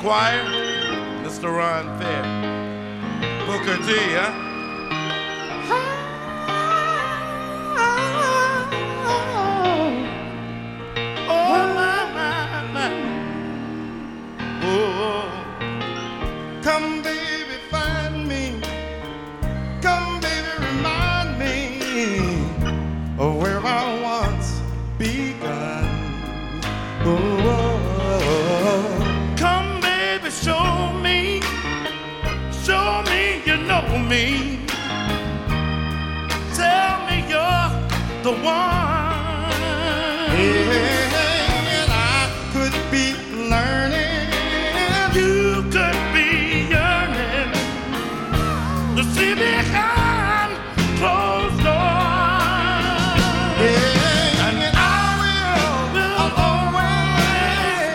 choir, Mr. Ron Fair. Booker T, huh? Oh, my. Oh, come, baby, find me. Come, baby, remind me of where I once begun. Oh, come, baby, show me you know me. Tell me you're the one. And I could be learning, you could be yearning to see behind closed doors. And I'll always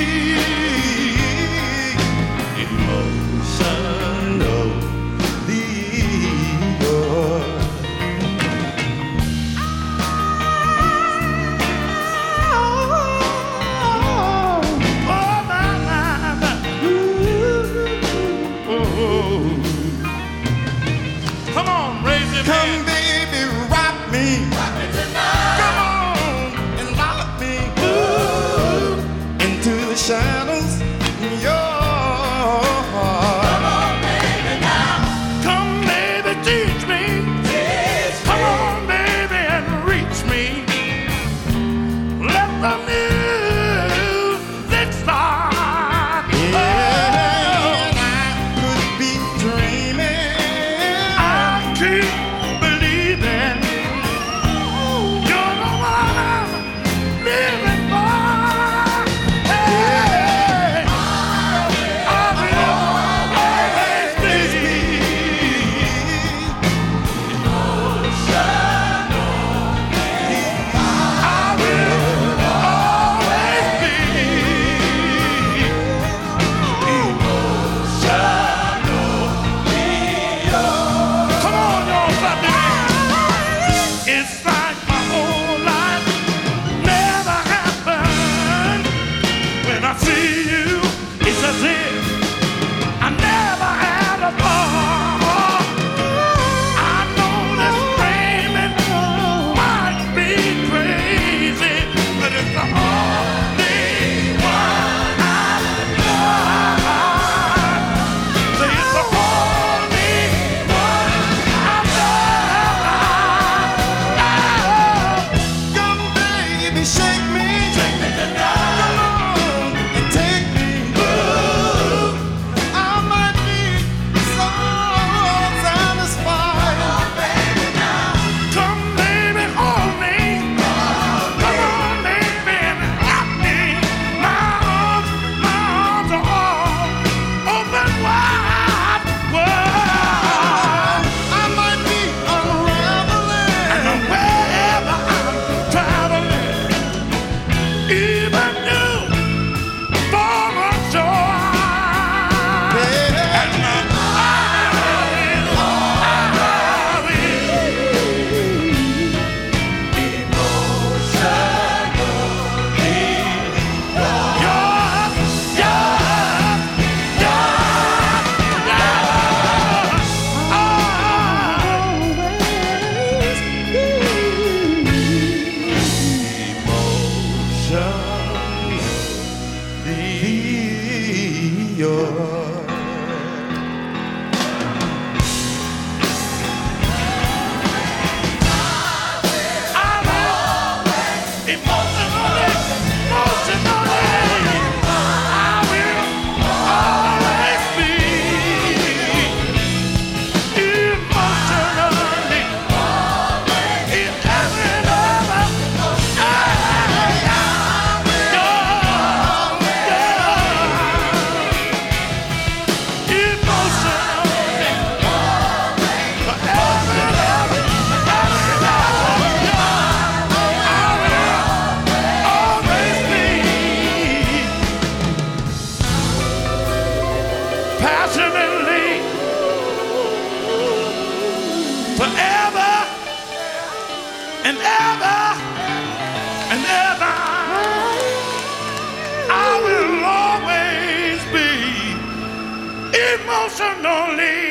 be emotionally yours. Oh, my. Ooh. Come on, raise your hand. Come, baby, rock me. Rock me tonight. Come on and lock me into the shadows. Your heart. Come on, baby, now. Come, baby, teach me. Come on, baby, and reach me. Let the music start. And I could be dreaming. I keep believing you're the one I'm living for. Hey, I will always be emotional. I will always be emotional. Come on, y'all, clap your hands. It's like my whole life never happened. When I see you, it's as if I never had a thought. I know this dreaming might be crazy, but it's the only one I've got. Say it's the only one I've got. Come, baby, shake me. Shake me tonight. Come on and take me. Ooh, I might be so satisfied. Come on, baby, now. Come, baby, hold me. Come on, baby, and rock me. My arms are all open wide. Whoa. I might be unraveling, and wherever I'm traveling, even you for a joy. And passionately, forever and ever and ever, I will always be lonely.